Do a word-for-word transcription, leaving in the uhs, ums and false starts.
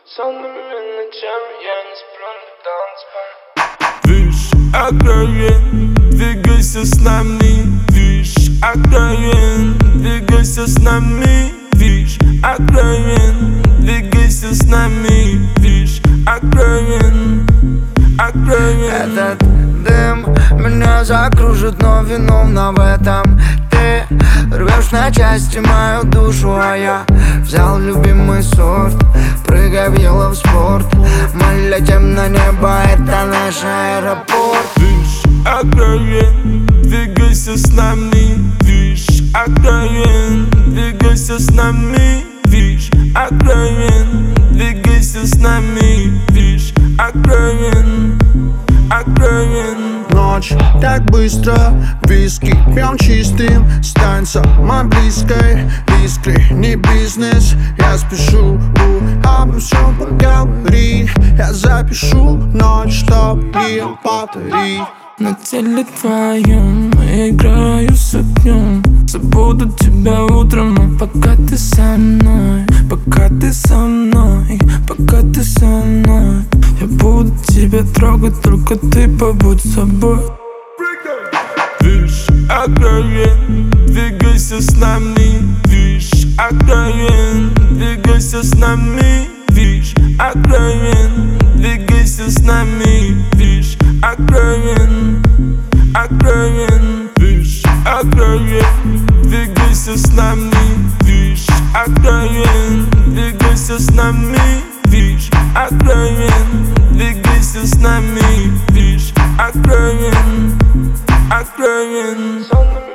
Сонными ночами я не сплю, летал на спам. Видишь, откровен, двигайся с нами. Видишь, откровен, двигайся с нами. Видишь, откровен, двигайся с нами. Видишь, откровен, откровен. Этот дым меня закружит, но виновна в этом ты. Рвешь на части мою душу, а я взял любимый сорт. Прыгай в yellow спорт, мы летим на небо, это наш аэропорт. Видишь, откровен, двигайся с нами. Видишь, откровен, двигайся с нами. Видишь, откровен, двигайся с нами. Видишь, откровен, откровен. Ночь так быстро, виски пьем чистым. Стань самой близкой, искры не бизнес. Я спешу, обо всем поговори. Я запишу ночь, чтоб не повторить. На теле твоем я играю с огнем. Забуду тебя утром, но пока ты со мной, пока ты со мной, пока ты со мной, я буду тебя трогать, только ты побудь собой. Видишь, откровен, двигайся с нами. Видишь, откровен, двигайся с нами. Видишь, откровен, двигайся с нами. Видишь, откровен, откровен. Видишь, откровен, двигайся с нами. Видишь, откровен, двигайся с нами. Видишь, откровен, двигайся с нами. Видишь, откровен, откровен.